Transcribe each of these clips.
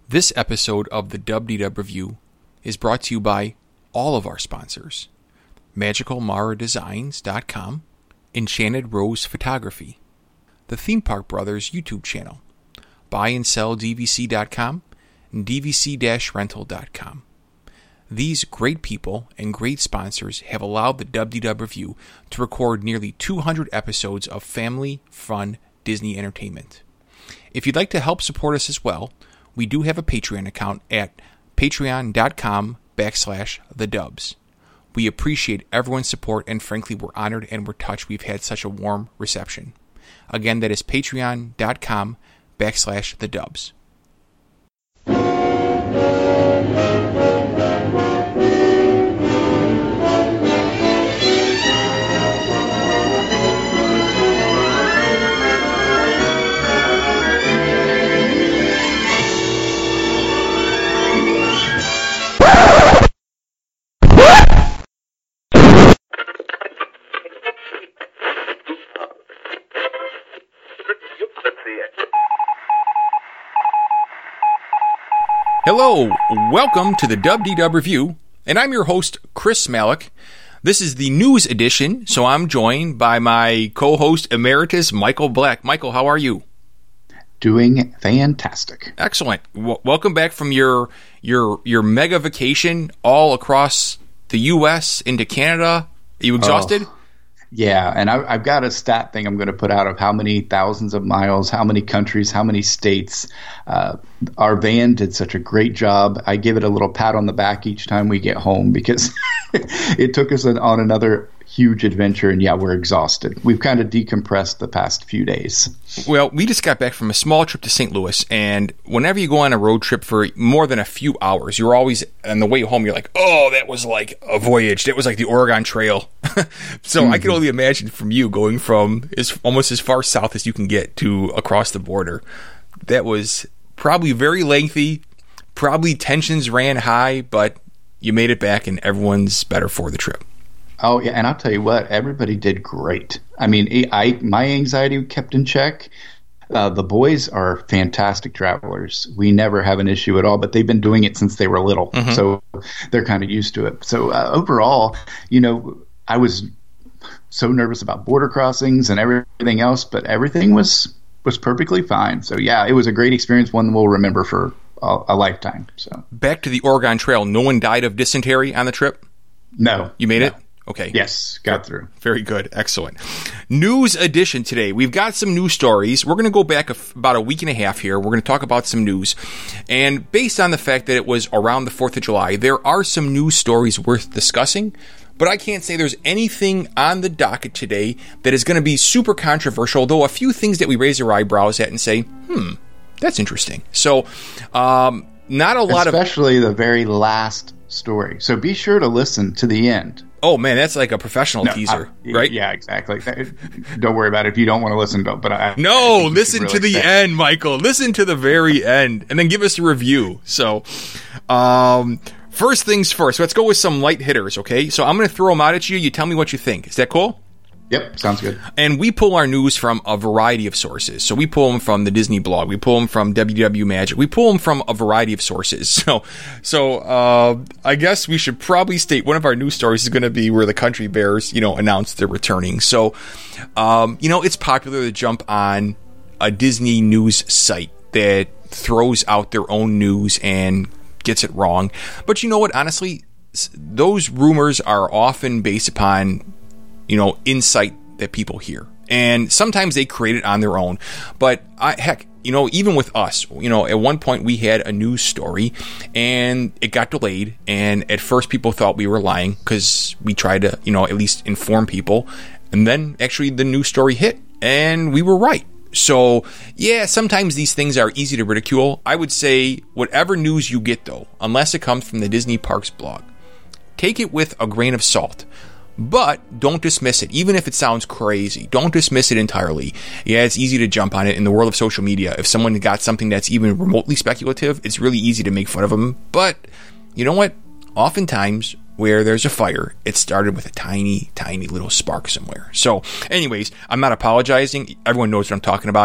This episode of the WDW Review is brought to you by all of our sponsors: MagicalMaraDesigns.com, Enchanted Rose Photography, the Theme Park Brothers YouTube channel, BuyAndSellDVC.com, and DVC-Rental.com. These great people and great sponsors have allowed the WDW Review to record nearly 200 episodes of family, fun Disney entertainment. If you'd like to help support us as well, we do have a Patreon account at patreon.com/thedubs. We appreciate everyone's support, and frankly, we're honored and we're touched we've had such a warm reception. Again, that is patreon.com/thedubs. Hello, welcome to the WDW Review, and I'm your host, Chris Malik. This is the news edition, so I'm joined by my co-host emeritus, Michael Black. Michael, how are you? Doing fantastic. Excellent. Welcome back from your mega vacation all across the U.S. into Canada. Are you exhausted? Yeah, and I've got a stat thing I'm going to put out of how many thousands of miles, how many countries, how many states. Our van did such a great job. I give it a little pat on the back each time we get home because it took us on another huge adventure, and yeah, we're exhausted. We've kind of decompressed the past few days. Well, we just got back from a small trip to St. Louis, and whenever you go on a road trip for more than a few hours, you're always, on the way home, you're like, oh, that was like a voyage. That was like the Oregon Trail. So I can only imagine from you going from almost as far south as you can get to across the border. That was probably very lengthy. Probably tensions ran high, but you made it back, and everyone's better for the trip. Oh, yeah, and I'll tell you what, everybody did great. I mean, my anxiety kept in check. The boys are fantastic travelers. We never have an issue at all, but they've been doing it since they were little, so they're kind of used to it. So overall, I was so nervous about border crossings and everything else, but everything was perfectly fine. So, yeah, it was a great experience, one we'll remember for a lifetime. So back to the Oregon Trail, no one died of dysentery on the trip? No. You made it? Okay. Yes, got through. Very good. Excellent. News edition today. We've got some news stories. We're going to go back about a week and a half here. We're going to talk about some news. And based on the fact that it was around the 4th of July, there are some news stories worth discussing. But I can't say there's anything on the docket today that is going to be super controversial, though a few things that we raise our eyebrows at and say, that's interesting. So, not a lot especially the very last story. So be sure to listen to the end. Oh, man, that's like a professional teaser, right? Yeah, exactly. Don't worry about it. If you don't want to listen, don't. But listen to the end, Michael. Listen to the very end, and then give us a review. So, first things first. Let's go with some light hitters, okay? So I'm going to throw them out at you. You tell me what you think. Is that cool? Yep, sounds good. And we pull our news from a variety of sources. So we pull them from the Disney blog. We pull them from WDW Magic. We pull them from a variety of sources. So I guess we should probably state one of our news stories is going to be where the Country Bears, announced they're returning. So, it's popular to jump on a Disney news site that throws out their own news and gets it wrong. But you know what? Honestly, those rumors are often based upon insight that people hear. And sometimes they create it on their own. But even with us, at one point we had a news story and it got delayed. And at first people thought we were lying because we tried to, at least inform people. And then actually the news story hit and we were right. So, yeah, sometimes these things are easy to ridicule. I would say whatever news you get, though, unless it comes from the Disney Parks blog, take it with a grain of salt. But don't dismiss it, even if it sounds crazy. Don't dismiss it entirely. Yeah, it's easy to jump on it in the world of social media. If someone got something that's even remotely speculative, it's really easy to make fun of them. But you know what? Oftentimes, where there's a fire, it started with a tiny, tiny little spark somewhere. So, anyways, I'm not apologizing. Everyone knows what I'm talking about.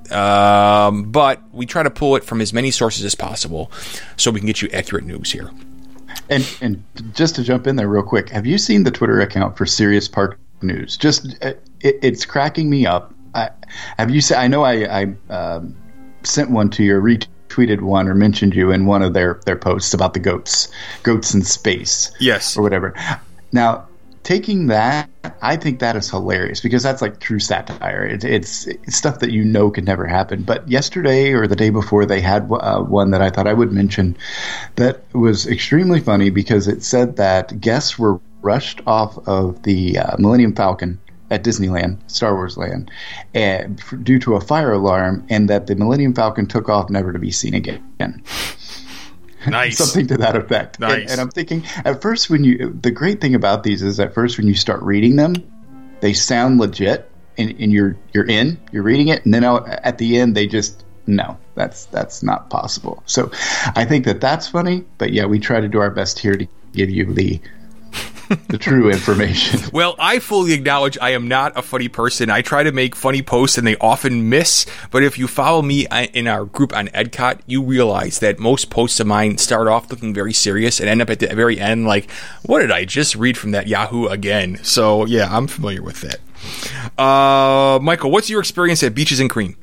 But we try to pull it from as many sources as possible so we can get you accurate news here. And just to jump in there real quick, have you seen the Twitter account for Sirius Park News? Just it's cracking me up. Have you seen? I know I sent one to you, or retweeted one, or mentioned you in one of their posts about the goats in space. Yes, or whatever. Now, taking that, I think that is hilarious because that's like true satire. It's stuff that could never happen. But yesterday or the day before, they had one that I thought I would mention that was extremely funny because it said that guests were rushed off of the Millennium Falcon at Disneyland, Star Wars Land, due to a fire alarm, and that the Millennium Falcon took off never to be seen again. Nice. Something to that effect. Nice. And I'm thinking, at first, the great thing about these is at first when you start reading them, they sound legit, and you're reading it, and then at the end they just, no, that's not possible. So I think that's funny, but yeah, we try to do our best here to give you the true information. Well, I fully acknowledge I am not a funny person. I try to make funny posts and they often miss. But if you follow me in our group on EdCot, you realize that most posts of mine start off looking very serious and end up at the very end like, what did I just read from that Yahoo again? So yeah, I'm familiar with that. Michael, what's your experience at Beaches and Cream?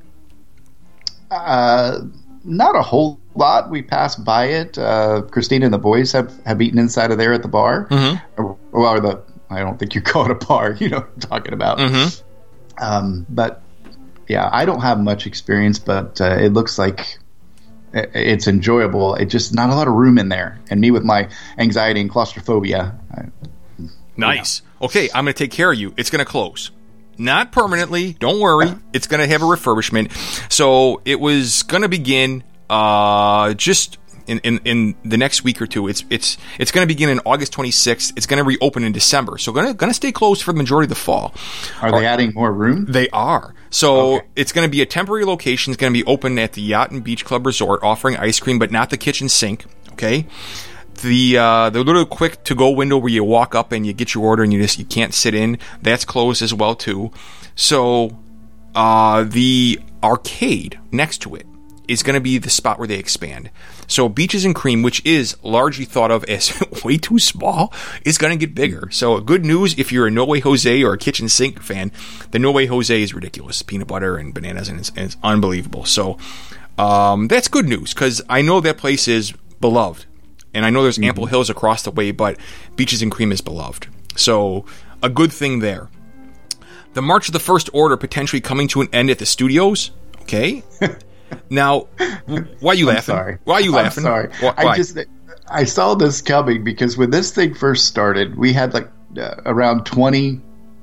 Not a whole lot. We passed by it. Christina and the boys have eaten inside of there at the bar. Mm-hmm. I don't think you call it a bar. You know what I'm talking about. Mm-hmm. But yeah, I don't have much experience, but it looks like it's enjoyable. It's just not a lot of room in there. And me with my anxiety and claustrophobia. Nice. Okay, I'm going to take care of you. It's going to close. Not permanently. Don't worry. It's going to have a refurbishment. So it was going to begin just in the next week or two. It's going to begin in August 26th. It's going to reopen in December. So going to stay closed for the majority of the fall. Are they adding more room? They are. So It's going to be a temporary location. It's going to be open at the Yacht and Beach Club Resort, offering ice cream, but not the kitchen sink. Okay. The little quick to-go window where you walk up and you get your order and you can't sit in, that's closed as well too. So the arcade next to it is going to be the spot where they expand. So Beaches and Cream, which is largely thought of as way too small, is going to get bigger. So good news if you're a No Way Jose or a kitchen sink fan, the No Way Jose is ridiculous. Peanut butter and bananas, and it's unbelievable. So that's good news because I know that place is beloved. And I know there's Ample Hills across the way, but Beaches and Cream is beloved. So, a good thing there. The March of the First Order potentially coming to an end at the studios. Okay. Now, why are you laughing? Sorry. Why are you laughing? I'm sorry. Why? I saw this coming because when this thing first started, we had like around 20,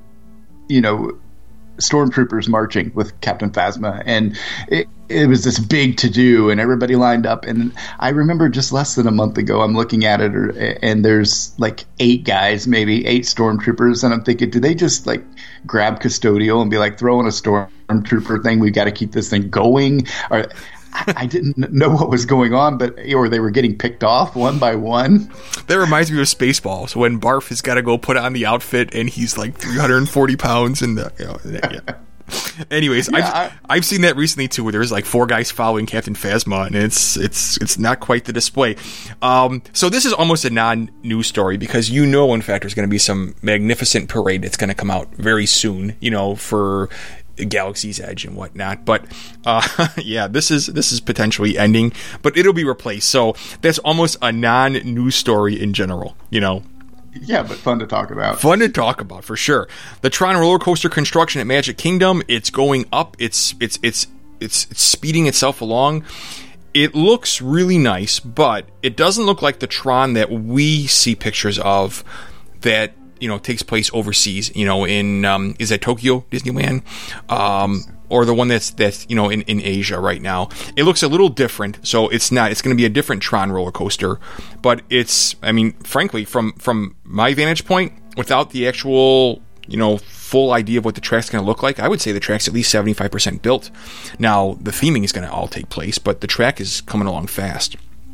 stormtroopers marching with Captain Phasma, and it was this big to-do, and everybody lined up. And I remember just less than a month ago, I'm looking at it, and there's like 8 guys, maybe 8 stormtroopers, and I'm thinking, do they just like grab custodial and be like throwing a stormtrooper thing? We got to keep this thing going. Or I didn't know what was going on, or they were getting picked off one by one. That reminds me of Spaceballs when Barf has got to go put on the outfit and he's like 340 pounds and yeah. Anyways, yeah, I've seen that recently too, where there's like 4 guys following Captain Phasma, and it's not quite the display. So this is almost a non-news story because in fact there's going to be some magnificent parade that's going to come out very soon, for Galaxy's Edge and whatnot. But yeah, this is potentially ending, but it'll be replaced. So that's almost a non-news story in general, Yeah, but fun to talk about. Fun to talk about, for sure. The Tron roller coaster construction at Magic Kingdom, it's going up. It's speeding itself along. It looks really nice, but it doesn't look like the Tron that we see pictures of that, takes place overseas, in, is that Tokyo Disneyland? Or the one that's in Asia right now. It looks a little different, so it's going to be a different Tron roller coaster, but frankly, from my vantage point, without the actual, full idea of what the track's going to look like, I would say the track's at least 75% built. Now, the theming is going to all take place, but the track is coming along fast.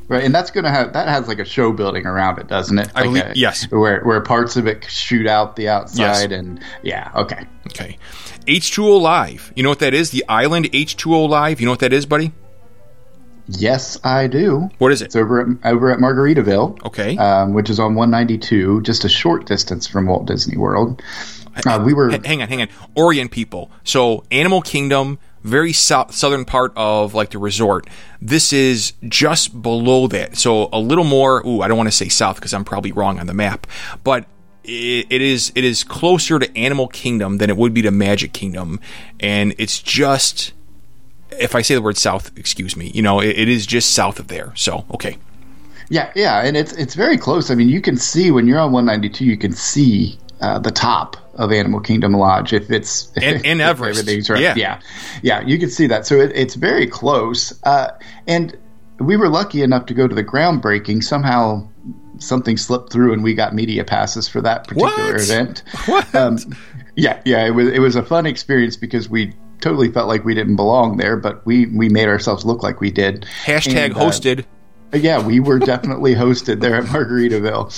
Right, and that has like a show building around it, doesn't it? I believe, yes. Where parts of it shoot out the outside, yes. and okay. Okay. H2O Live. You know what that is? The Island H2O Live. You know what that is, buddy? Yes, I do. What is it? It's over at Margaritaville. Okay. Which is on 192, just a short distance from Walt Disney World. We were hang on. Orient people. So Animal Kingdom, very southern part of like the resort. This is just below that. So a little more. I don't want to say south because I'm probably wrong on the map, but it is closer to Animal Kingdom than it would be to Magic Kingdom, and it's just. If I say the word south, excuse me. It is just south of there. So okay. Yeah, and it's very close. I mean, you can see when you're on 192, you can see the top of Animal Kingdom Lodge if it's and Everest. Everything's right. Yeah, you can see that. So it's very close. And we were lucky enough to go to the groundbreaking. Somehow something slipped through, and we got media passes for that particular event. What? Yeah. It was a fun experience because we totally felt like we didn't belong there, but we made ourselves look like we did. Hashtag hosted. Yeah, we were definitely hosted there at Margaritaville.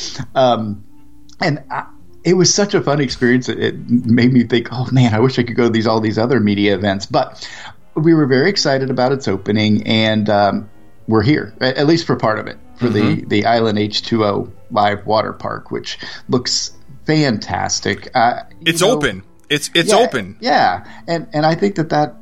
It was such a fun experience. It made me think, oh man, I wish I could go to all these other media events. But we were very excited about its opening, and we're here, at least for part of it, for the Island H2O Live Water Park, which looks fantastic. It's open. It's open. Yeah, and I think that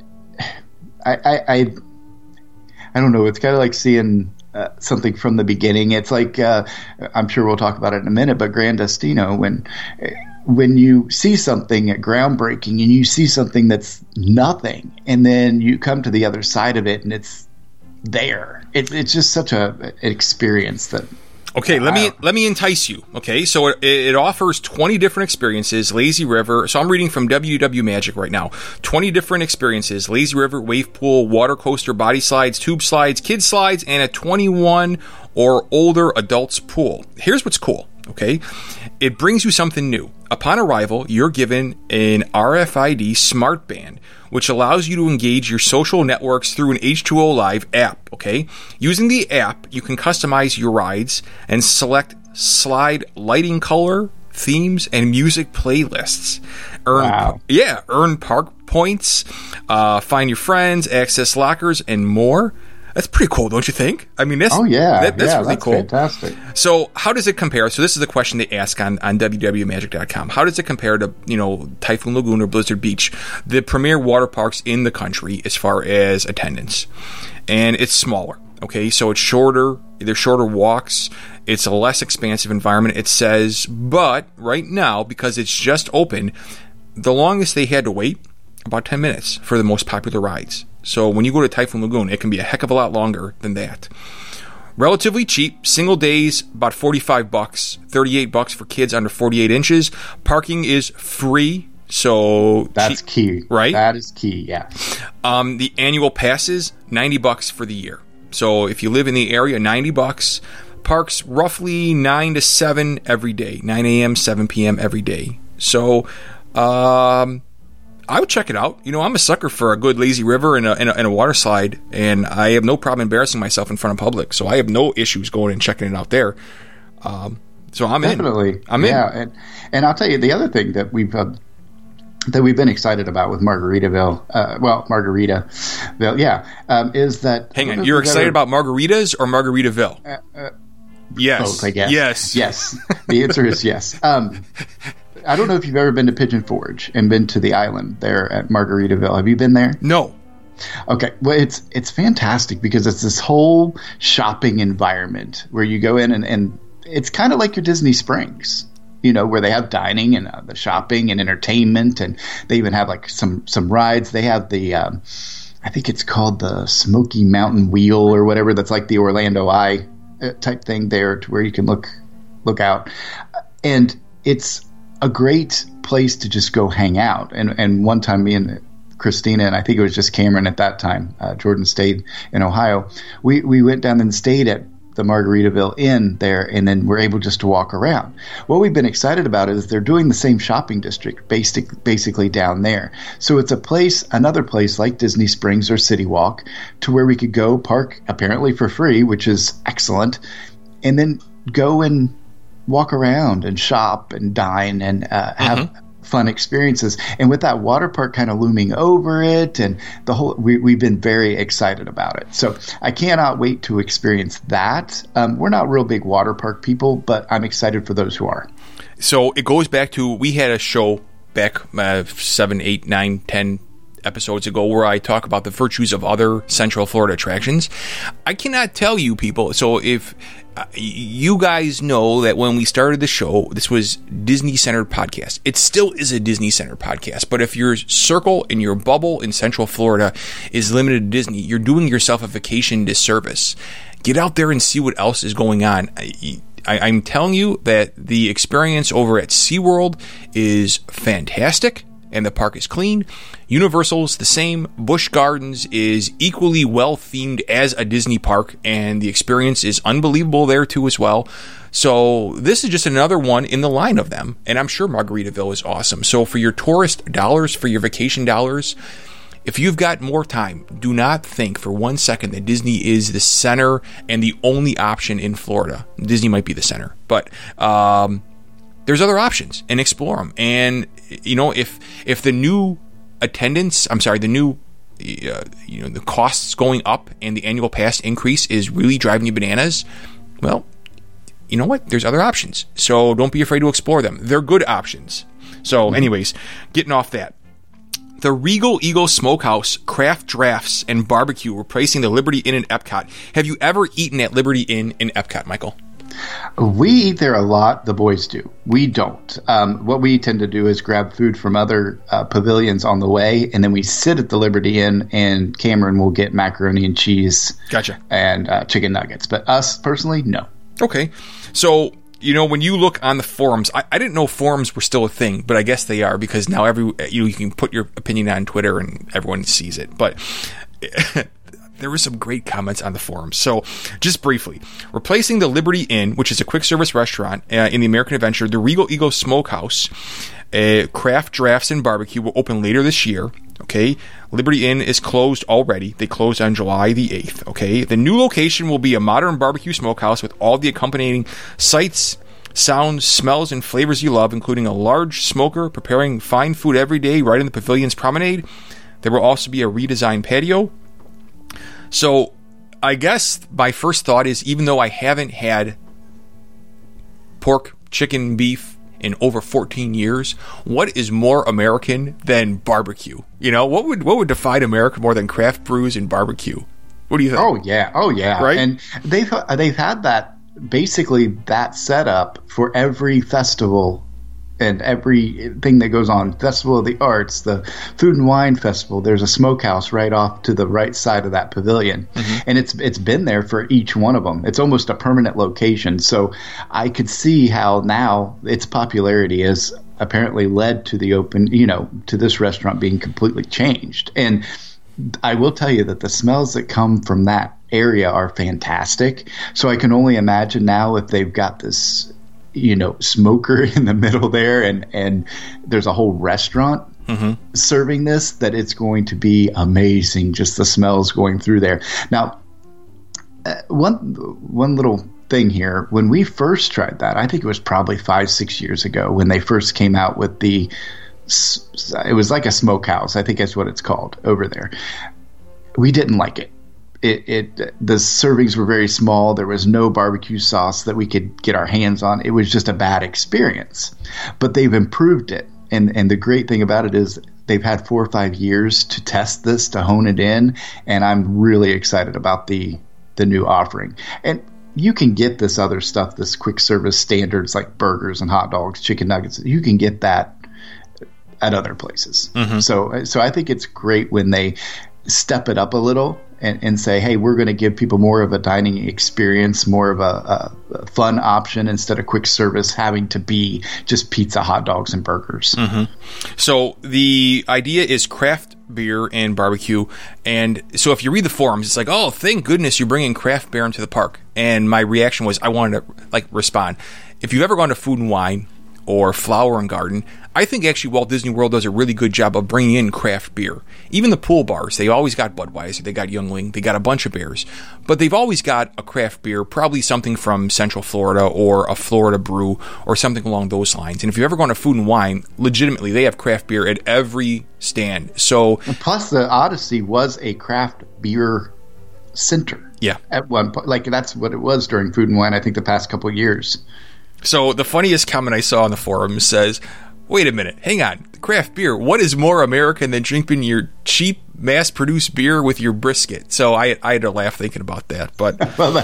I don't know. It's kind of like seeing something from the beginning. It's like I'm sure we'll talk about it in a minute, but Gran Destino, when you see something at groundbreaking and you see something that's nothing, and then you come to the other side of it and it's there. It's just such an experience that. Okay, let me entice you. Okay, so it offers 20 different experiences. Lazy River. So I'm reading from WW Magic right now. 20 different experiences: Lazy River, wave pool, water coaster, body slides, tube slides, kids slides, and a 21 or older adults pool. Here's what's cool. Okay, it brings you something new. Upon arrival, you're given an RFID smart band, which allows you to engage your social networks through an H2O Live app, okay? Using the app, you can customize your rides and select slide lighting color, themes, and music playlists. Earn park points, find your friends, access lockers, and more. That's pretty cool, don't you think? I mean, that's really cool. Fantastic. So how does it compare? So this is the question they ask on www.magic.com. How does it compare to, Typhoon Lagoon or Blizzard Beach, the premier water parks in the country as far as attendance? And it's smaller, okay? So it's shorter. There's shorter walks. It's a less expansive environment, it says. But right now, because it's just open, the longest they had to wait, about 10 minutes for the most popular rides. So when you go to Typhoon Lagoon, it can be a heck of a lot longer than that. Relatively cheap, single days, about $45, $38 for kids under 48 inches. Parking is free, so that's key, right? That is key, yeah. The annual passes, $90 for the year. So if you live in the area, $90. Parks roughly 9 to 7 every day, 9 a.m., 7 p.m. every day. So, I would check it out. I'm a sucker for a good lazy river and a water slide, and I have no problem embarrassing myself in front of public. So I have no issues going and checking it out there. So I'm Definitely. I'm in. Yeah, and I'll tell you the other thing that we've been excited about with Margaritaville, is that. Hang on, you're excited about margaritas or Margaritaville? Yes. Both, I guess. Yes. The answer is yes. I don't know if you've ever been to Pigeon Forge and been to the island there at Margaritaville. Have you been there? No. Okay. Well, it's fantastic because it's this whole shopping environment where you go in and it's kind of like your Disney Springs, where they have dining and the shopping and entertainment, and they even have like some rides. They have the I think it's called the Smoky Mountain Wheel or whatever. That's like the Orlando Eye type thing there, to where you can look out, and it's a great place to just go hang out. And one time, me and Christina, and I think it was just Cameron at that time, Jordan stayed in Ohio. We went down and stayed at the Margaritaville Inn there, and then we're able just to walk around. What we've been excited about is they're doing the same shopping district basically down there. So it's another place like Disney Springs or City Walk, to where we could go park apparently for free, which is excellent, and then go and walk around and shop and dine and have fun experiences. And with that water park kind of looming over it, and the whole, we've been very excited about it. So I cannot wait to experience that. We're not real big water park people, but I'm excited for those who are. So it goes back to, we had a show back 7, 8, 9, 10 episodes ago where I talk about the virtues of other Central Florida attractions. I cannot tell you people, so if you guys know that when we started the show, this was Disney-centered podcast. It still is a Disney-centered podcast, but if your circle and your bubble in Central Florida is limited to Disney, you're doing yourself a vacation disservice. Get out there and see what else is going on. I'm telling you that the experience over at SeaWorld is fantastic, and the park is clean. Universal's the same. Busch Gardens is equally well-themed as a Disney park, and the experience is unbelievable there too as well. So this is just another one in the line of them, and I'm sure Margaritaville is awesome. So for your tourist dollars, for your vacation dollars, if you've got more time, do not think for 1 second that Disney is the center and the only option in Florida. Disney might be the center, but there's other options, and explore them. And you know, if the new the costs going up and the annual pass increase is really driving you bananas, well, you know what? There's other options. So don't be afraid to explore them. They're good options. So anyways, getting off that. The Regal Eagle Smokehouse, craft drafts, and barbecue replacing the Liberty Inn in Epcot. Have you ever eaten at Liberty Inn in Epcot, Michael? We eat there a lot. The boys do. We don't. What we tend to do is grab food from other pavilions on the way, and then we sit at the Liberty Inn, and Cameron will get macaroni and cheese. Gotcha. And chicken nuggets. But us, personally, no. Okay. So, you know, when you look on the forums, I didn't know forums were still a thing, but I guess they are, because now you can put your opinion on Twitter and everyone sees it. But there were some great comments on the forums. So, just briefly, replacing the Liberty Inn, which is a quick-service restaurant in the American Adventure, the Regal Eagle Smokehouse, craft drafts and barbecue will open later this year. Okay, Liberty Inn is closed already. They closed on July the 8th. Okay, the new location will be a modern barbecue smokehouse with all the accompanying sights, sounds, smells, and flavors you love, including a large smoker preparing fine food every day right in the pavilion's promenade. There will also be a redesigned patio. So, I guess my first thought is, even though I haven't had pork, chicken, beef in over 14 years, what is more American than barbecue? You know, what would define America more than craft brews and barbecue? What do you think? Oh yeah. Right? And they've had that, basically that setup for every festival and everything that goes on. Festival of the Arts, the Food and Wine Festival, there's a smokehouse right off to the right side of that pavilion. Mm-hmm. And it's been there for each one of them. It's almost a permanent location. So I could see how now its popularity has apparently led to to this restaurant being completely changed. And I will tell you that the smells that come from that area are fantastic. So I can only imagine now if they've got this smoker in the middle there, and there's a whole restaurant serving this, that it's going to be amazing, just the smells going through there. Now, one little thing here, when we first tried that, I think it was probably 5-6 years ago when they first came out with it was like a smokehouse, I think that's what it's called over there. We didn't like it. The servings were very small. There was no barbecue sauce that we could get our hands on. It was just a bad experience. But they've improved it. And the great thing about it is they've had 4 or 5 years to test this, to hone it in. And I'm really excited about the new offering. And you can get this other stuff, this quick service standards like burgers and hot dogs, chicken nuggets. You can get that at other places. Mm-hmm. So I think it's great when they step it up a little and say, hey, we're going to give people more of a dining experience, more of a fun option, instead of quick service having to be just pizza, hot dogs, and burgers. Mm-hmm. So the idea is craft beer and barbecue. And so if you read the forums, it's like, oh, thank goodness you're bringing craft beer into the park. And my reaction was, I wanted to respond. If you've ever gone to Food and Wine or Flower and Garden, I think actually Walt Disney World does a really good job of bringing in craft beer. Even the pool bars, they always got Budweiser, they got Yuengling, they got a bunch of beers. But they've always got a craft beer, probably something from Central Florida or a Florida brew or something along those lines. And if you've ever gone to Food and Wine, legitimately, they have craft beer at every stand. So, and plus, the Odyssey was a craft beer center. Yeah. At one point. Like, that's what it was during Food and Wine, I think, the past couple of years. So the funniest comment I saw on the forum says, wait a minute, hang on, craft beer, what is more American than drinking your cheap mass-produced beer with your brisket? So I had to laugh thinking about that, but,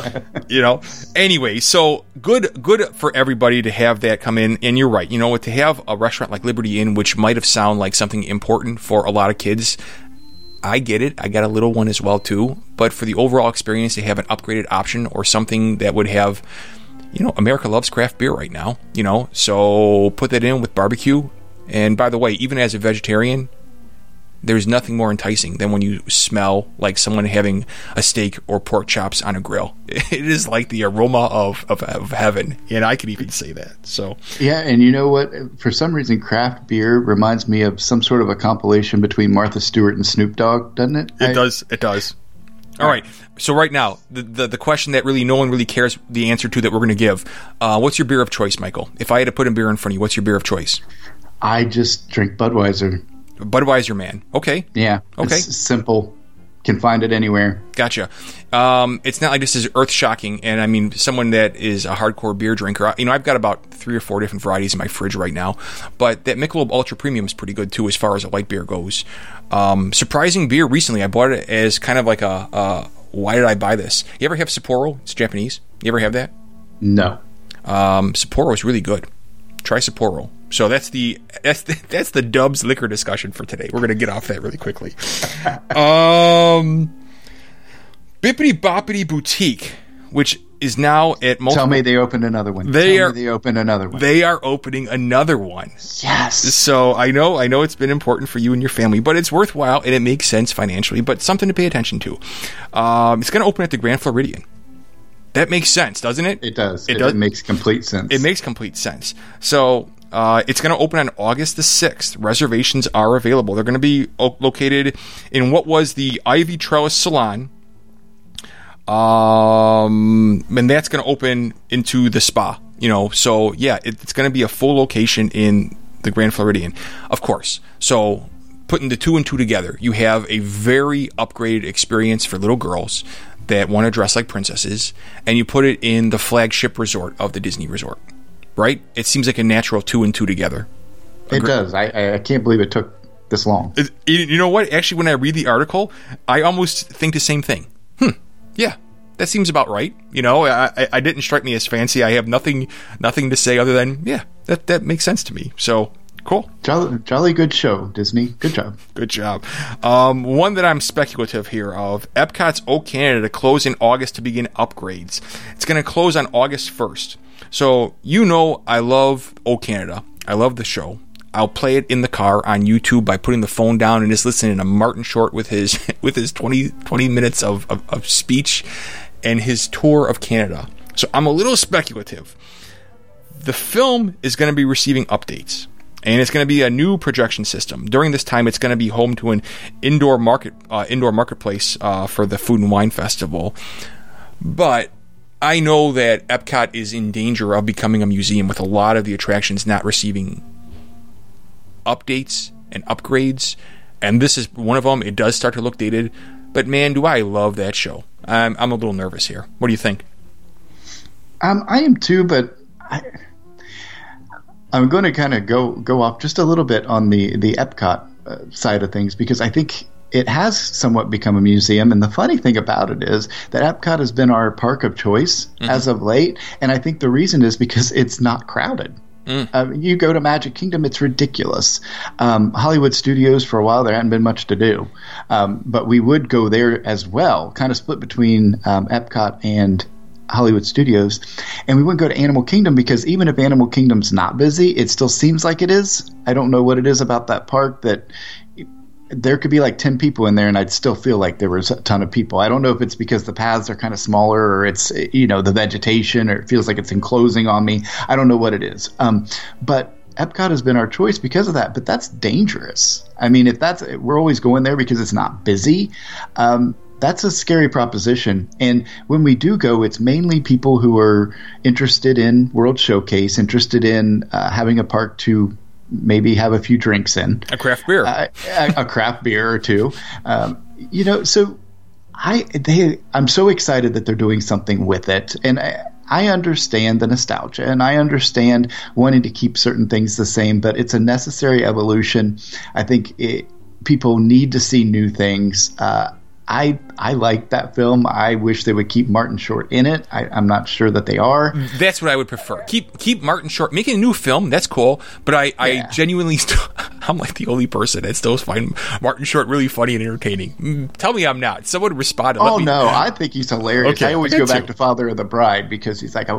anyway, so good for everybody to have that come in, and you're right, to have a restaurant like Liberty Inn, which might have sounded like something important for a lot of kids, I get it, I got a little one as well too, but for the overall experience, to have an upgraded option or something that would have... America loves craft beer right now, so put that in with barbecue. And by the way, even as a vegetarian, there's nothing more enticing than when you smell like someone having a steak or pork chops on a grill. It is like the aroma of heaven, and I can even say that. So yeah, and you know what? For some reason, craft beer reminds me of some sort of a compilation between Martha Stewart and Snoop Dogg, doesn't it? It does. All right. So right now, the question that really no one really cares the answer to that we're going to give, what's your beer of choice, Michael? If I had to put a beer in front of you, what's your beer of choice? I just drink Budweiser. Budweiser, man. Okay. Yeah. Okay. It's simple. Can find it anywhere. Gotcha. It's not like this is earth-shocking, and I mean, someone that is a hardcore beer drinker, I've got about 3 or 4 different varieties in my fridge right now, but that Michelob Ultra Premium is pretty good, too, as far as a light beer goes. Surprising beer recently, I bought it as kind of like why did I buy this? You ever have Sapporo? It's Japanese. You ever have that? No. Sapporo is really good. Try Sapporo. So that's the Dubs liquor discussion for today. We're going to get off that really quickly. Bippity Boppity Boutique, which is now at multiple... Tell me they opened another one. They opened another one. They are opening another one. Yes. So I know it's been important for you and your family, but it's worthwhile and it makes sense financially, but something to pay attention to. It's going to open at the Grand Floridian. That makes sense, doesn't it? It does. It makes complete sense. It makes complete sense. So... it's going to open on August the 6th. Reservations are available. They're going to be located in what was the Ivy Trellis Salon. And that's going to open into the spa. So yeah, it's going to be a full location in the Grand Floridian. Of course. So putting the 2 and 2 together, you have a very upgraded experience for little girls that want to dress like princesses, and you put it in the flagship resort of the Disney Resort. Right? It seems like a natural 2 and 2 together. It does. I can't believe it took this long. You know what? Actually, when I read the article, I almost think the same thing. Yeah, that seems about right. I didn't strike me as fancy. I have nothing to say other than, yeah, that makes sense to me. So, cool. Jolly good show, Disney. Good job. Good job. One that I'm speculative here of, Epcot's O Canada to close in August to begin upgrades. It's going to close on August 1st. So, I love O Canada. I love the show. I'll play it in the car on YouTube by putting the phone down and just listening to Martin Short with his 20 minutes of speech and his tour of Canada. So I'm a little speculative. The film is going to be receiving updates, and it's going to be a new projection system. During this time, it's going to be home to an indoor marketplace for the Food and Wine Festival. But I know that Epcot is in danger of becoming a museum with a lot of the attractions not receiving updates and upgrades, and this is one of them. It does start to look dated, but man, do I love that show. I'm a little nervous here. What do you think? I am too, but I'm going to kind of go off just a little bit on the Epcot side of things, because I think it has somewhat become a museum. And the funny thing about it is that Epcot has been our park of choice as of late. And I think the reason is because it's not crowded. You go to Magic Kingdom, it's ridiculous. Hollywood Studios, for a while, there hadn't been much to do. But we would go there as well, kind of split between Epcot and Hollywood Studios. And we wouldn't go to Animal Kingdom because even if Animal Kingdom's not busy, it still seems like it is. I don't know what it is about that park that there could be like 10 people in there and I'd still feel like there was a ton of people. I don't know if it's because the paths are kind of smaller or it's, the vegetation, or it feels like it's enclosing on me. I don't know what it is. But Epcot has been our choice because of that, but that's dangerous. I mean, we're always going there because it's not busy. That's a scary proposition. And when we do go, it's mainly people who are interested in World Showcase, interested in having a park to maybe have a few drinks in. A craft beer. A craft beer or two. So I'm so excited that they're doing something with it. And I understand the nostalgia, and I understand wanting to keep certain things the same, but it's a necessary evolution. I think people need to see new things. I like that film. I wish they would keep Martin Short in it. I'm not sure that they are. That's what I would prefer. Keep Martin Short. Making a new film, that's cool. But I genuinely I'm like the only person that still find Martin Short really funny and entertaining. Tell me I'm not. Someone respond. I think he's hilarious. Okay, I always go back to Father of the Bride because he's like,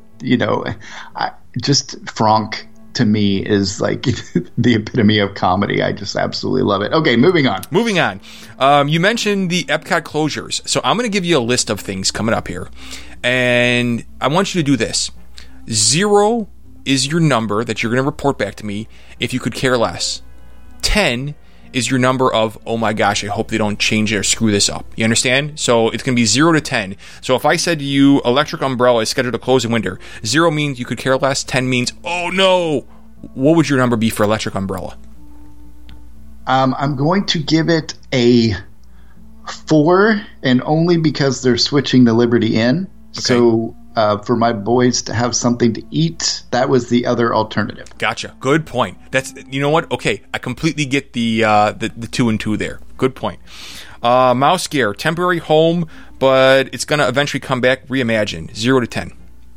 just Franck to me is like the epitome of comedy. I just absolutely love it. Okay, moving on. You mentioned the Epcot closures. So I'm going to give you a list of things coming up here. And I want you to do this. 0 is your number that you're going to report back to me if you could care less. 10 is your number of, oh my gosh, I hope they don't change it or screw this up. You understand? So it's going to be 0 to 10. So if I said to you, Electric Umbrella is scheduled to close in winter, 0 means you could care less, 10 means, oh no. What would your number be for Electric Umbrella? I'm going to give it a 4, and only because they're switching the Liberty Inn. Okay. So for my boys to have something to eat, that was the other alternative. Gotcha. Good point. That's, you know what? Okay, I completely get the 2 and 2 there. Good point. Mouse Scare, temporary home, but it's going to eventually come back. Reimagine. 0 to 10.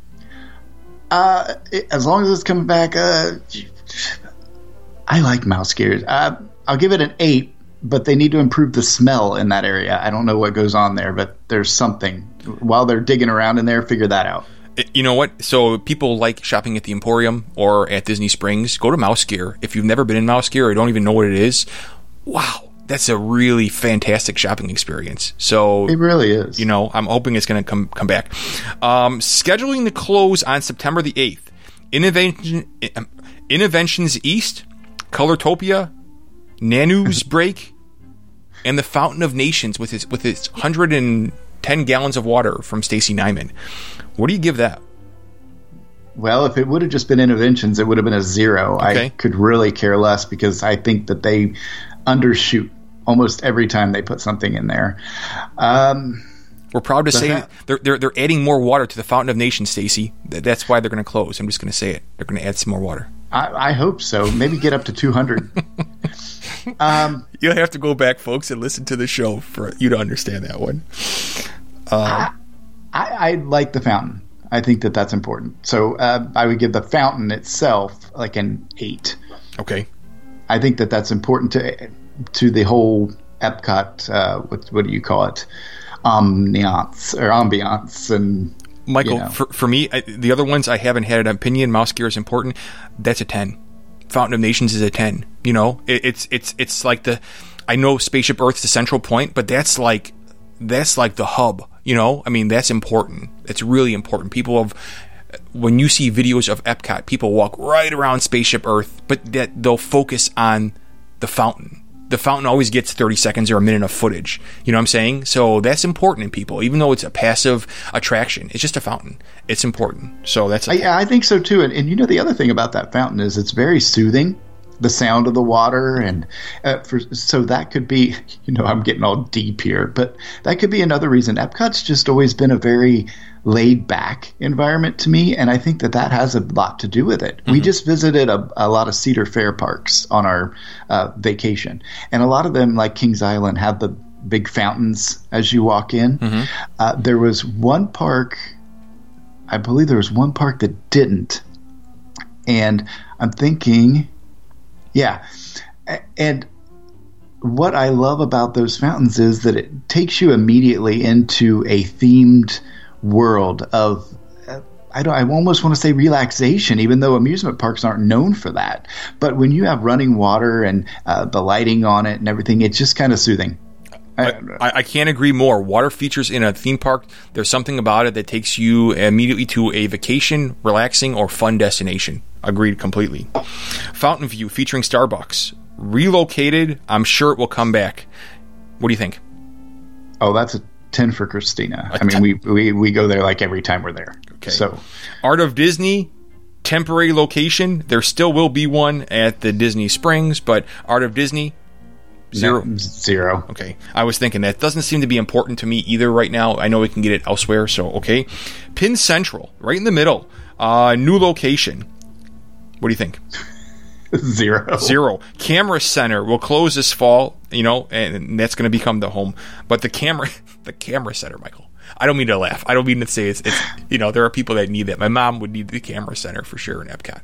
As long as it's coming back, I like Mouse Scares. I'll give it an 8, but they need to improve the smell in that area. I don't know what goes on there, but there's something. While they're digging around in there, figure that out. You know what? So people like shopping at the Emporium or at Disney Springs. Go to Mouse Gear. If you've never been in Mouse Gear or don't even know what it is, wow, that's a really fantastic shopping experience. So it really is. I'm hoping it's going to come back. Scheduling the close on September the 8th. Innoventions East, Colortopia, Nanu's Break, and the Fountain of Nations with its 110 gallons of water from Stacy Nyman. What do you give that? Well, if it would have just been Innoventions, it would have been a 0. Okay. I could really care less because I think that they undershoot almost every time they put something in there. We're proud to say they're adding more water to the Fountain of Nations, Stacy. That's why they're going to close. I'm just going to say it. They're going to add some more water. I hope so. Maybe get up to 200. You'll have to go back, folks, and listen to the show for you to understand that one. I like the fountain. I think that that's important. So I would give the fountain itself like an 8. Okay. I think that that's important to the whole Epcot. What do you call it? Ambiance and. Michael, for me, the other ones I haven't had an opinion. Mouse Gear is important. That's a 10. Fountain of Nations is a 10. It's like I know Spaceship Earth's the central point, but that's like the hub. That's important. It's really important. When you see videos of Epcot, people walk right around Spaceship Earth, but that they'll focus on the fountain. The fountain always gets 30 seconds or a minute of footage. You know what I'm saying? So that's important in people, even though it's a passive attraction. It's just a fountain. It's important. So that's I think so too. And the other thing about that fountain is it's very soothing. The sound of the water, and so that could be, I'm getting all deep here, but that could be another reason. Epcot's just always been a very laid-back environment to me, and I think that has a lot to do with it. Mm-hmm. We just visited a lot of Cedar Fair parks on our vacation, and a lot of them, like Kings Island, have the big fountains as you walk in. Mm-hmm. There was one park, I believe there was one park that didn't, and I'm thinking... Yeah, and what I love about those fountains is that it takes you immediately into a themed world of, I almost want to say relaxation, even though amusement parks aren't known for that. But when you have running water and the lighting on it and everything, it's just kind of soothing. I can't agree more. Water features in a theme park, there's something about it that takes you immediately to a vacation, relaxing, or fun destination. Agreed completely. Fountain View featuring Starbucks. Relocated, I'm sure it will come back. What do you think? Oh, that's a 10 for Christina. I mean, we go there like every time we're there. Okay. So, Art of Disney, temporary location. There still will be one at the Disney Springs, but Art of Disney, zero. Zero. Okay. I was thinking that doesn't seem to be important to me either right now. I know we can get it elsewhere, so okay. Pin Central, right in the middle. New location. What do you think? Zero. Camera Center will close this fall, and that's going to become the home. But the camera center, Michael. I don't mean to laugh. I don't mean to say it's there are people that need that. My mom would need the camera center for sure in Epcot.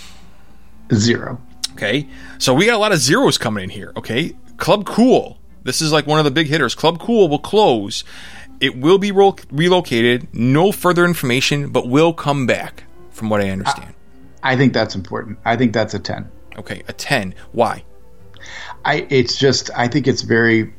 Zero. Okay. So we got a lot of zeros coming in here. Okay. Club Cool. This is like one of the big hitters. Club Cool will close. It will be relocated. No further information, but will come back, from what I understand. I think that's important. I think that's a 10. Okay, a 10. Why? I think it's very,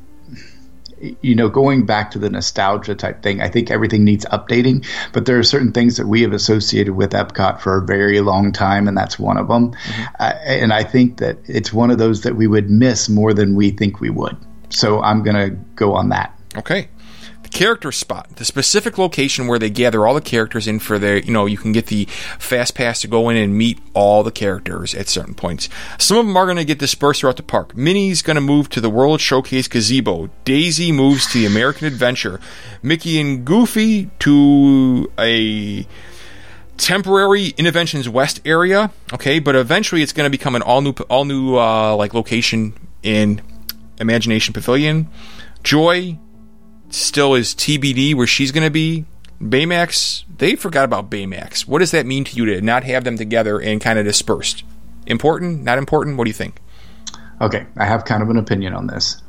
going back to the nostalgia type thing. I think everything needs updating, but there are certain things that we have associated with Epcot for a very long time, and that's one of them. Mm-hmm. And I think that it's one of those that we would miss more than we think we would. So I'm going to go on that. Okay. Character Spot, the specific location where they gather all the characters in for their, you can get the fast pass to go in and meet all the characters at certain points. Some of them are going to get dispersed throughout the park. Minnie's going to move to the World Showcase Gazebo. Daisy moves to the American Adventure. Mickey and Goofy to a temporary Interventions West area. Okay, but eventually it's going to become an all new location in Imagination Pavilion. Joy still is TBD where she's going to be. Baymax, they forgot about Baymax. What does that mean to you to not have them together and kind of dispersed? Important? Not important? What do you think? Okay, I have kind of an opinion on this.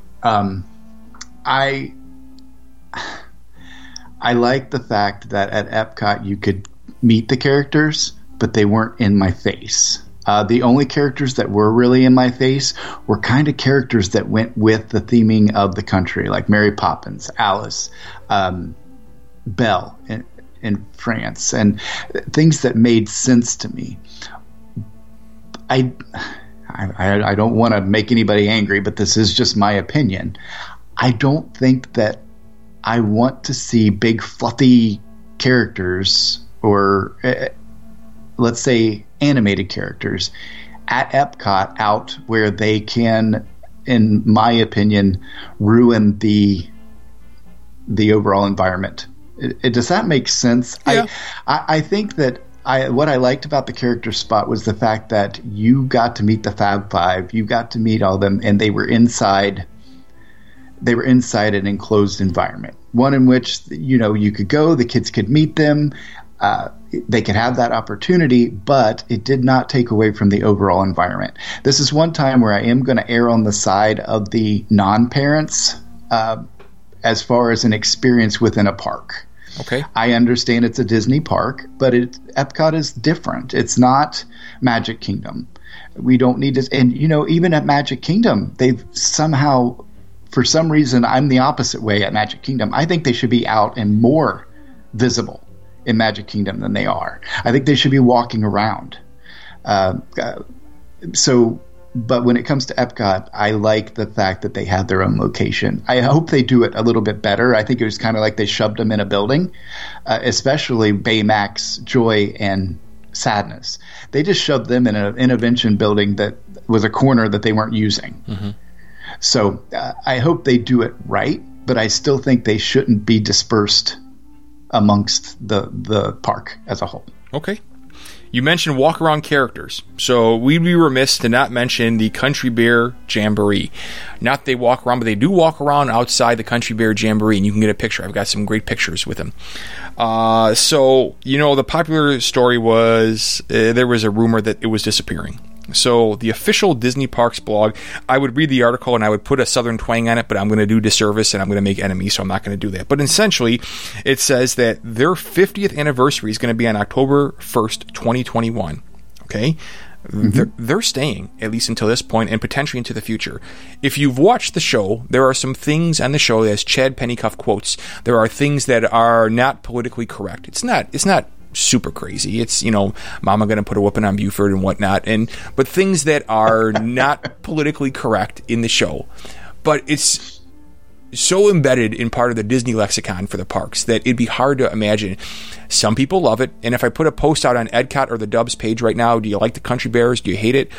I like the fact that at Epcot you could meet the characters, but they weren't in my face. The only characters that were really in my face were kind of characters that went with the theming of the country, like Mary Poppins, Alice, Belle in France, and things that made sense to me. I don't want to make anybody angry, but this is just my opinion. I don't think that I want to see big fluffy characters or let's say animated characters at Epcot out where they can, in my opinion, ruin the overall environment. Does that make sense? Yeah. I think that what I liked about the Character Spot was the fact that you got to meet the Fab Five, you got to meet all of them, and they were inside an enclosed environment, one in which you could go, the kids could meet them. They could have that opportunity, but it did not take away from the overall environment. This is one time where I am going to err on the side of the non-parents as far as an experience within a park. Okay. I understand it's a Disney park, but Epcot is different. It's not Magic Kingdom. We don't need to – and, even at Magic Kingdom, they've somehow – for some reason, I'm the opposite way at Magic Kingdom. I think they should be out and more visible in Magic Kingdom than they are. I think they should be walking around. But when it comes to Epcot, I like the fact that they have their own location. I hope they do it a little bit better. I think it was kind of like they shoved them in a building, especially Baymax, Joy, and Sadness. They just shoved them in an intervention building that was a corner that they weren't using. Mm-hmm. So I hope they do it right, but I still think they shouldn't be dispersed amongst the park as a whole. Okay. You mentioned walk-around characters, so we'd be remiss to not mention the Country Bear Jamboree. Not they walk around, but they do walk around outside the Country Bear Jamboree, and you can get a picture. I've got some great pictures with them. So, the popular story was there was a rumor that it was disappearing. So the official Disney Parks blog, I would read the article and I would put a Southern twang on it, but I'm going to do disservice and I'm going to make enemies, so I'm not going to do that. But essentially, it says that their 50th anniversary is going to be on October 1st, 2021. Okay? They're staying, at least until this point, and potentially into the future. If you've watched the show, there are some things on the show, as Chad Pennycuff quotes, there are things that are not politically correct. It's not super crazy. It's, Mama gonna put a whooping on Buford and whatnot, but things that are not politically correct in the show. But it's so embedded in part of the Disney lexicon for the parks that it'd be hard to imagine. Some people love it, and if I put a post out on EDCOT or the Dubs page right now, do you like the Country Bears? Do you hate it?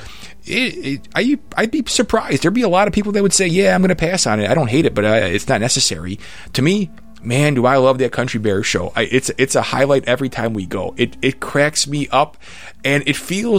I'd be surprised. There'd be a lot of people that would say, yeah, I'm going to pass on it. I don't hate it, but it's not necessary. To me, man, do I love that Country Bears show. It's a highlight every time we go. It cracks me up, and it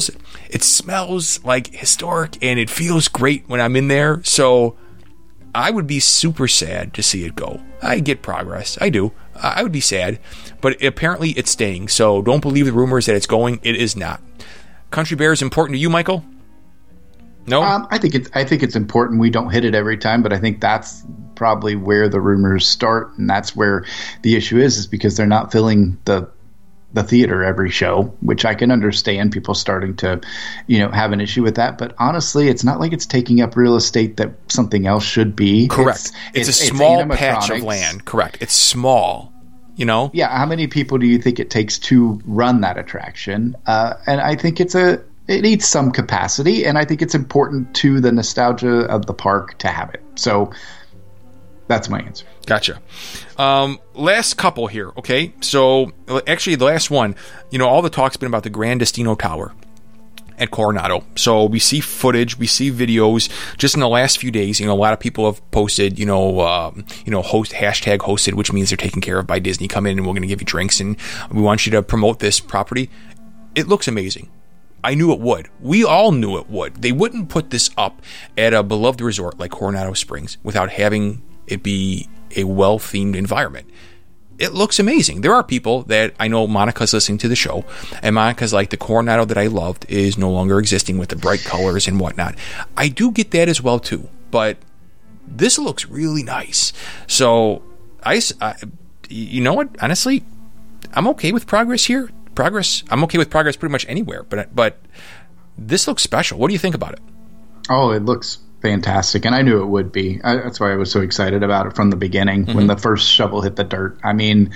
smells like historic, and it feels great when I'm in there. So I would be super sad to see it go. I get Progress. I do. I would be sad, but apparently it's staying. So don't believe the rumors that it's going. It is not. Country Bears important to you, Michael? No? I think it's important. We don't hit it every time, but I think that's probably where the rumors start, and that's where the issue is because they're not filling the theater every show, which I can understand people starting to, have an issue with that. But honestly, it's not like it's taking up real estate that something else should be. Correct. It's a small patch of land. Correct. It's small, Yeah. How many people do you think it takes to run that attraction? And I think it needs some capacity, and I think it's important to the nostalgia of the park to have it. So that's my answer. Gotcha. Last couple here, okay? So, actually, the last one, all the talk's been about the Gran Destino Tower at Coronado. So, we see footage, we see videos just in the last few days. A lot of people have posted, hashtag hosted, which means they're taken care of by Disney. Come in and we're going to give you drinks, and we want you to promote this property. It looks amazing. I knew it would. We all knew it would. They wouldn't put this up at a beloved resort like Coronado Springs without having it be a well-themed environment. It looks amazing. There are people that I know. Monica's listening to the show, and Monica's like, the Coronado that I loved is no longer existing with the bright colors and whatnot. I do get that as well too, but this looks really nice. So you know what? Honestly, I'm okay with Progress here. I'm okay with Progress pretty much anywhere, but this looks special. What do you think about it? Oh, it looks fantastic, and I knew it would be. That's why I was so excited about it from the beginning when the first shovel hit the dirt. I mean,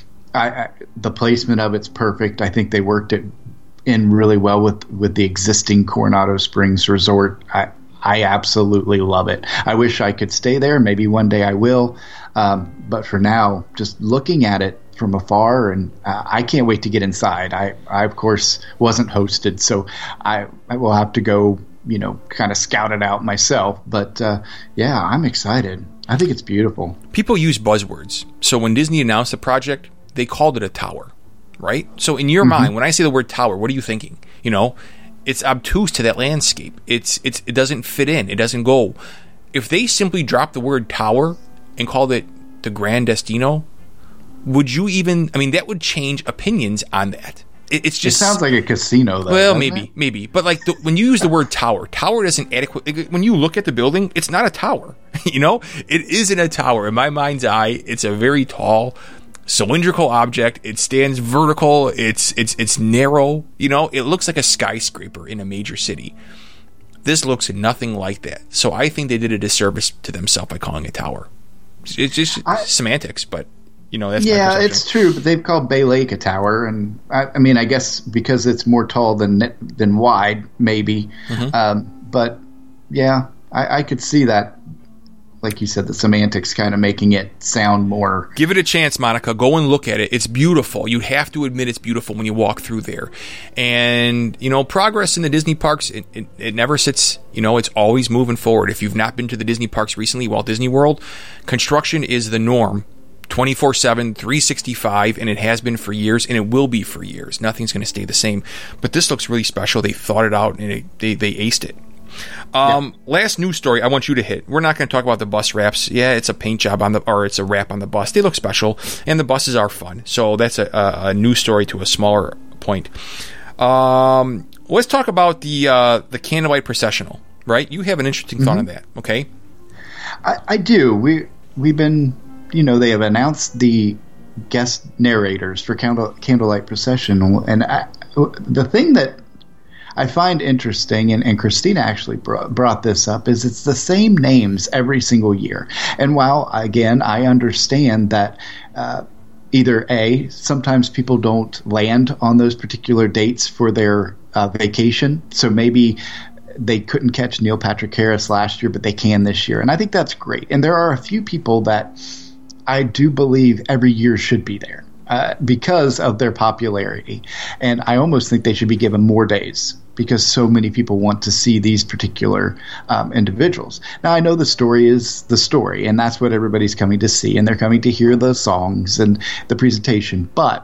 the placement of it's perfect. I think they worked it in really well with the existing Coronado Springs Resort. I absolutely love it. I wish I could stay there. Maybe one day I will, but for now, just looking at it from afar, and I can't wait to get inside. I of course wasn't hosted, so I will have to go kind of scout it out myself. But yeah, I'm excited. I think it's beautiful. People use buzzwords. So when Disney announced the project, they called it a tower, right? So in your mind, when I say the word tower, what are you thinking? It's obtuse to that landscape. It doesn't fit in. It doesn't go. If they simply dropped the word tower and called it the Gran Destino, would you even? I mean, that would change opinions on that. It sounds like a casino, though. Well, maybe. But like when you use the word tower doesn't adequate. When you look at the building, it's not a tower. It isn't a tower. In my mind's eye, it's a very tall, cylindrical object. It stands vertical. It's narrow. It looks like a skyscraper in a major city. This looks nothing like that. So I think they did a disservice to themselves by calling it tower. It's just semantics, but. That's it's true, but they've called Bay Lake a tower, and I mean, I guess because it's more tall than wide, maybe. But yeah, I could see that. Like you said, the semantics kind of making it sound more. Give it a chance, Monica. Go and look at it. It's beautiful. You have to admit it's beautiful when you walk through there. And, Progress in the Disney parks, it never sits, it's always moving forward. If you've not been to the Disney parks recently, Walt Disney World, construction is the norm. 24/7, 365, and it has been for years, and it will be for years. Nothing's going to stay the same. But this looks really special. They thought it out, and they aced it. Last news story I want you to hit. We're not going to talk about the bus wraps. Yeah, it's a paint job or it's a wrap on the bus. They look special, and the buses are fun. So that's a news story to a smaller point. let's talk about the Candlelight Processional, right? You have an interesting thought on that, okay? I do. We've been, they have announced the guest narrators for Candlelight Processional, and the thing that I find interesting, and Christina actually brought this up, is it's the same names every single year. And while, again, I understand that either A, sometimes people don't land on those particular dates for their vacation, so maybe they couldn't catch Neil Patrick Harris last year, but they can this year. And I think that's great. And there are a few people that I do believe every year should be there because of their popularity. And I almost think they should be given more days because so many people want to see these particular individuals. Now, I know the story is the story, and that's what everybody's coming to see, and they're coming to hear the songs and the presentation. But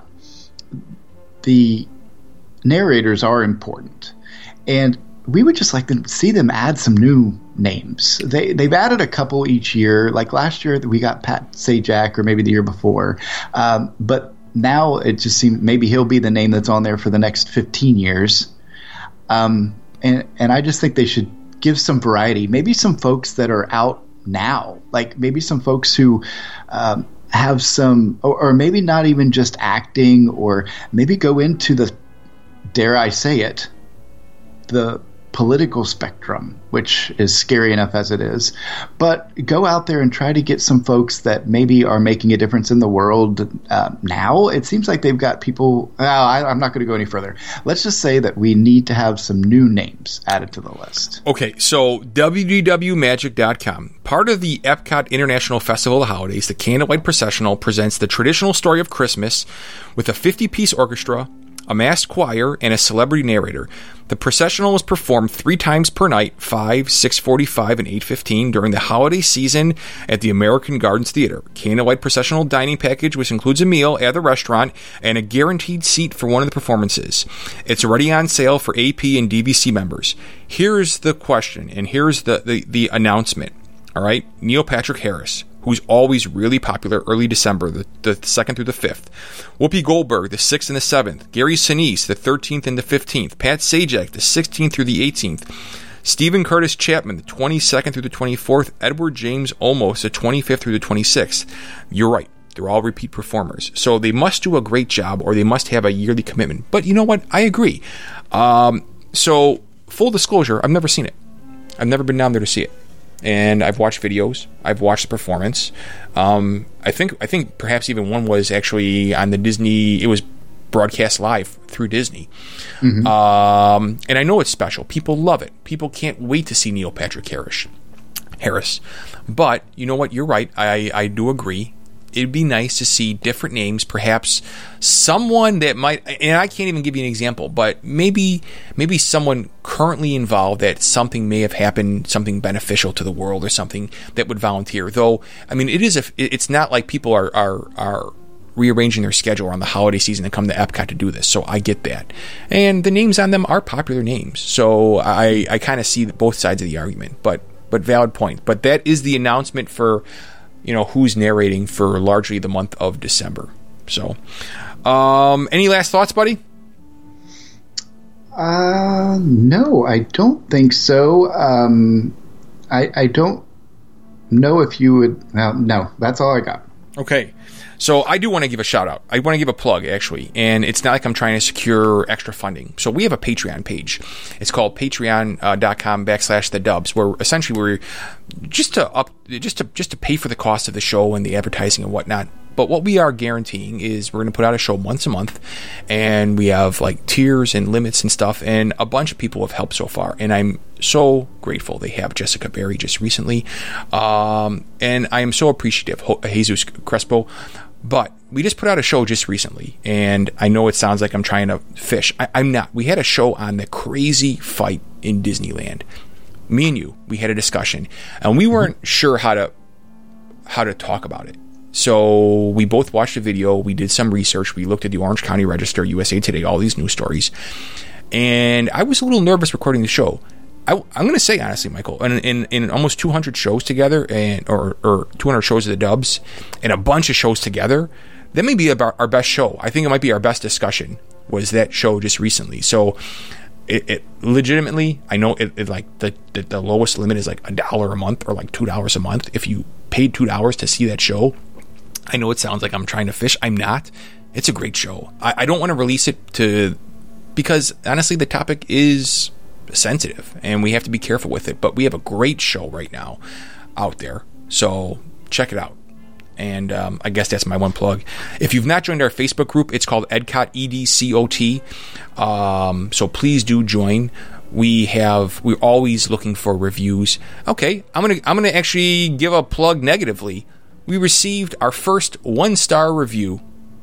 the narrators are important. And we would just like to see them add some new names. They've added a couple each year. Like last year, we got Pat Sajak, or maybe the year before. But now it just seems maybe he'll be the name that's on there for the next 15 years. And I just think they should give some variety. Maybe some folks that are out now, like maybe some folks who have some, or maybe not even just acting, or maybe go into the, dare I say it, the political spectrum, which is scary enough as it is, but go out there and try to get some folks that maybe are making a difference in the world now. It seems like they've got people. I'm not going to go any further. Let's just say that we need to have some new names added to the list. Okay, so www.magic.com. Part of the Epcot International Festival of the Holidays, the Candlelight Processional presents the traditional story of Christmas with a 50-piece orchestra, a masked choir, and a celebrity narrator. The processional is performed 3 times per night, 5, 6:45, and 8:15 during the holiday season at the American Gardens Theater. Candlelight Processional dining package, which includes a meal at the restaurant and a guaranteed seat for one of the performances. It's already on sale for AP and DVC members. Here's the question, and here's the announcement. All right, Neil Patrick Harris, who's always really popular early December, the 2nd through the 5th. Whoopi Goldberg, the 6th and the 7th. Gary Sinise, the 13th and the 15th. Pat Sajak, the 16th through the 18th. Stephen Curtis Chapman, the 22nd through the 24th. Edward James Olmos, the 25th through the 26th. You're right. They're all repeat performers. So they must do a great job, or they must have a yearly commitment. But you know what? I agree. So, full disclosure, I've never seen it. I've never been down there to see it. And I've watched videos. I've watched the performance. I think perhaps even one was actually on the Disney. It was broadcast live through Disney. Mm-hmm. And I know it's special. People love it. People can't wait to see Neil Patrick Harris. But you know what? You're right. I do agree. It'd be nice to see different names, perhaps someone that might, and I can't even give you an example, but maybe someone currently involved that something may have happened, something beneficial to the world or something that would volunteer. Though, I mean, it's not like people are rearranging their schedule around the holiday season and come to Epcot to do this. So I get that. And the names on them are popular names. So I kind of see both sides of the argument, but valid point. But that is the announcement for, who's narrating for largely the month of December. So, any last thoughts, buddy? No, I don't think so. I don't know if you would. No, that's all I got. Okay. So I do want to give a shout out. I want to give a plug, actually, and it's not like I'm trying to secure extra funding. So we have a Patreon page. It's called patreon.com/thedubs, where essentially we're just to pay for the cost of the show and the advertising and whatnot. But what we are guaranteeing is we're going to put out a show once a month, and we have like tiers and limits and stuff, and a bunch of people have helped so far, and I'm so grateful. They have Jessica Berry just recently, and I am so appreciative, Jesus Crespo. But we just put out a show just recently, and I know it sounds like I'm trying to fish. I'm not. We had a show on the crazy fight in Disneyland. Me and you, we had a discussion, and we weren't sure how to talk about it. So we both watched a video. We did some research. We looked at the Orange County Register, USA Today, all these news stories, and I was a little nervous recording the show. I'm going to say honestly, Michael, in almost 200 shows together, or 200 shows of the Dubs, and a bunch of shows together, that may be our best show. I think it might be our best discussion. Was that show just recently? So it legitimately, I know it like the lowest limit is like $1 a month or like $2 a month. If you paid $2 to see that show, I know it sounds like I'm trying to fish. I'm not. It's a great show. I don't want to release it because honestly, the topic is sensitive and we have to be careful with it. But we have a great show right now out there. So check it out. And I guess that's my one plug. If you've not joined our Facebook group, it's called EDCOT, EDCOT. So please do join. We're always looking for reviews. Okay, I'm gonna actually give a plug negatively. We received our first 1-star review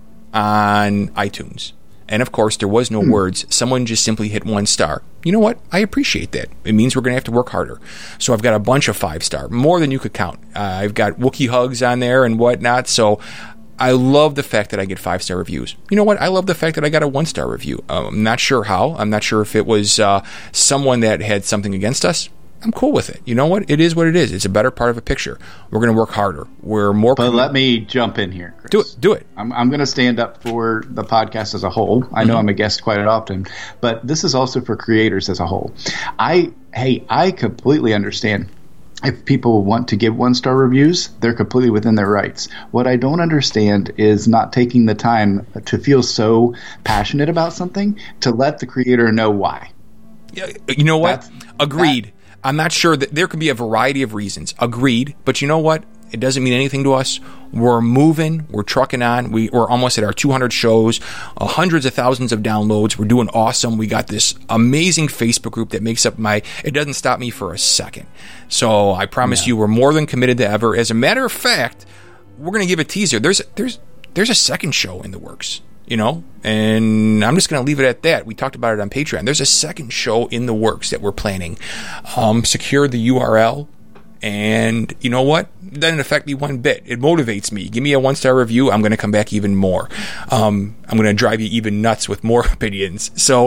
on iTunes. And of course, there was no words. Someone just simply hit 1 star. You know what? I appreciate that. It means we're going to have to work harder. So I've got a bunch of 5-star, more than you could count. I've got Wookiee hugs on there and whatnot. So I love the fact that I get 5-star reviews. You know what? I love the fact that I got a 1-star review. I'm not sure how. I'm not sure if it was someone that had something against us. I'm cool with it. You know what? It is what it is. It's a better part of a picture. We're going to work harder. We're more. But let me jump in here, Chris. Do it. I'm going to stand up for the podcast as a whole. I know I'm a guest quite often, but this is also for creators as a whole. I completely understand. If people want to give 1-star reviews, they're completely within their rights. What I don't understand is not taking the time to feel so passionate about something to let the creator know why. You know what? Agreed. I'm not sure that there could be a variety of reasons. Agreed. But you know what? It doesn't mean anything to us. We're moving. We're trucking on. We're almost at our 200 shows, hundreds of thousands of downloads. We're doing awesome. We got this amazing Facebook group that makes up it doesn't stop me for a second. So I promise you we're more than committed to ever. As a matter of fact, we're going to give a teaser. There's a second show in the works. You know, and I'm just going to leave it at that. We talked about it on Patreon. There's a second show in the works that we're planning. Secure the URL. And you know what? It doesn't affect me one bit. It motivates me. Give me a 1-star review. I'm going to come back even more. I'm going to drive you even nuts with more opinions. So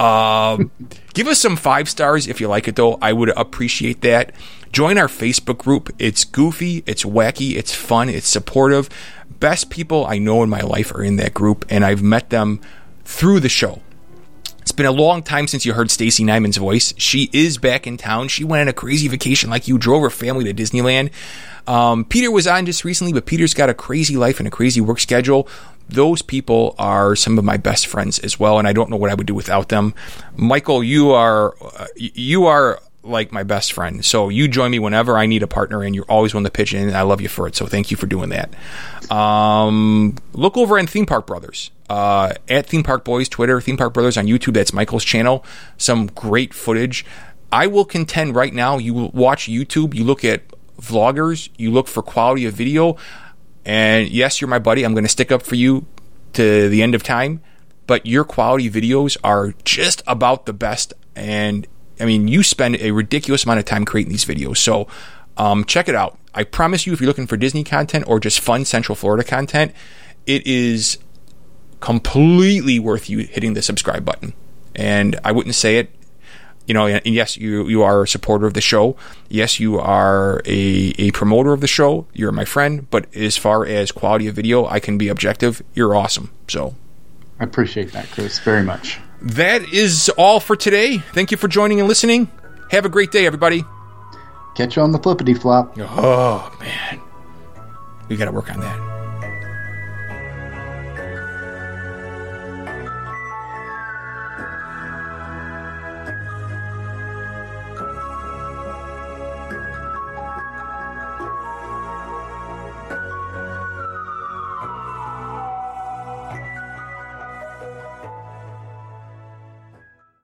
give us some 5 stars if you like it, though. I would appreciate that. Join our Facebook group. It's goofy. It's wacky. It's fun. It's supportive. Best people I know in my life are in that group, and I've met them through the show. It's been a long time since you heard Stacey Nyman's voice. She is back in town. She went on a crazy vacation like you, drove her family to Disneyland. Peter was on just recently, but Peter's got a crazy life and a crazy work schedule. Those people are some of my best friends as well, and I don't know what I would do without them. Michael, you are like my best friend. So you join me whenever I need a partner, and you're always willing to pitch in, and I love you for it. So thank you for doing that. Look over on Theme Park Brothers, at Theme Park Boys, Twitter, Theme Park Brothers on YouTube. That's Michael's channel. Some great footage. I will contend right now, you watch YouTube, you look at vloggers, you look for quality of video, and yes, you're my buddy. I'm going to stick up for you to the end of time, but your quality videos are just about the best. And I mean, you spend a ridiculous amount of time creating these videos. So check it out. I promise you, if you're looking for Disney content or just fun Central Florida content, it is completely worth you hitting the subscribe button. And I wouldn't say it, you know, and yes, you are a supporter of the show. Yes, you are a promoter of the show. You're my friend. But as far as quality of video, I can be objective. You're awesome. So I appreciate that, Chris, very much. That is all for today. Thank you for joining and listening. Have a great day, everybody. Catch you on the flippity flop. Oh, man. We got to work on that.